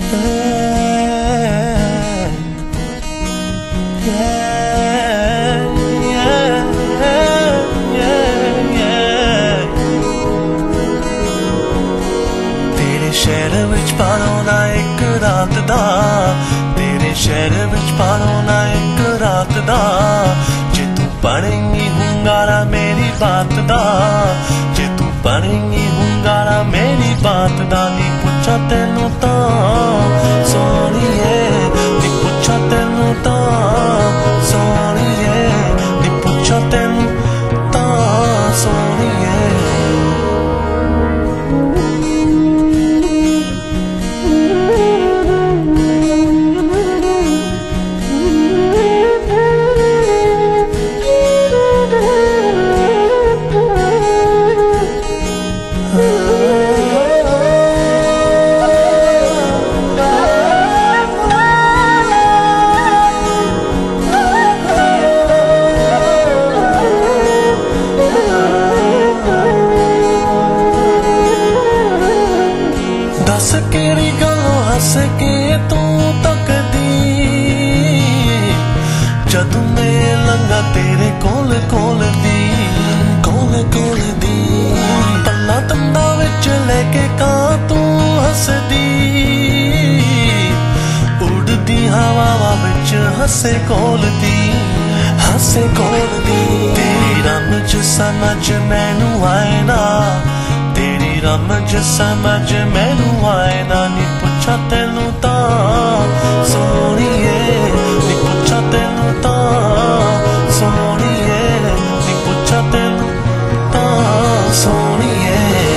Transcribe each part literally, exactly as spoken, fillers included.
तेरे शहर विच पाना एक रात दा, तेरे शहर विच पाना एक रात दा, जे तू बनेगी हुंगारा मेरी बात दा, जे तू बनेगी हुंगारा मेरी बात दा। नी पुछा तेनू तां सोहणीए, नी पुछा तेनू तां सोहणीए, नी पुछा तेनू तां सोहणीए। दस केड़ी गल्लों हस के तू तकदी, जदू मैं लंघा तेरे कोल कोल दी, कोल कोल दी। पल्ला तंदा विच लेके कां तू हसदी, उड़दी हवावां विच हसे कोल दी, हसे कोल दी। तेरी रमज समझ मैनू आए ना, तेरी रमज समझ मैनू आए ना। नी पुछा तेनू तां सोहणीए, नी पुछा तेनू तां सोहणीए, नी पुछा तेनू तां सोहणीए।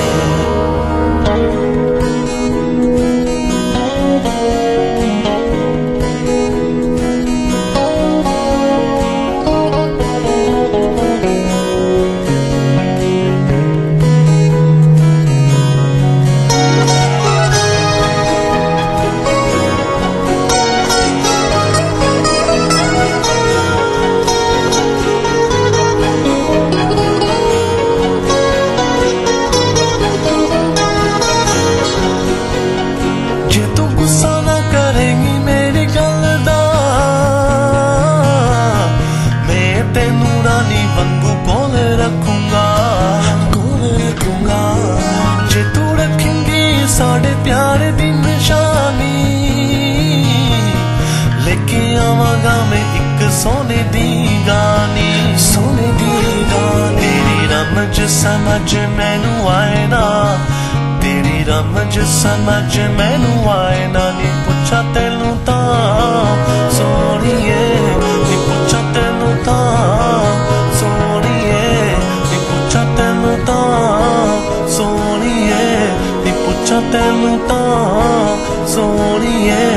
साढ़े प्यार दी निशानी लेके आवांगा मैं एक सोने दी गानी, सोने दी गानी। तेरी रमज समझ मैनू आए ना, तेरी रमज समझ मैनू आए ना। नी पुछा तेनू तां सोहणीए, नी पुछा तेनू तां सोहणीए, नी पुछा तेनू तां सोहणीए, नी पुछा तेनू तां सोहणीए।